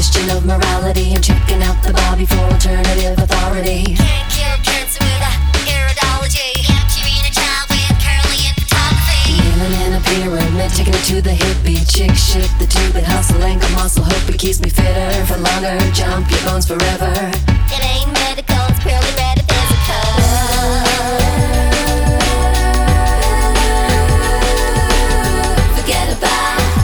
question of morality and checking out the bar before alternative authority. Can't cure cancer with a iridology. Capturing a child with curly and photography. Kneeling in a pyramid, taking it to the hippie chick shit. The tube and hustle, ankle muscle, hope it keeps me fitter for longer. Jump your bones forever.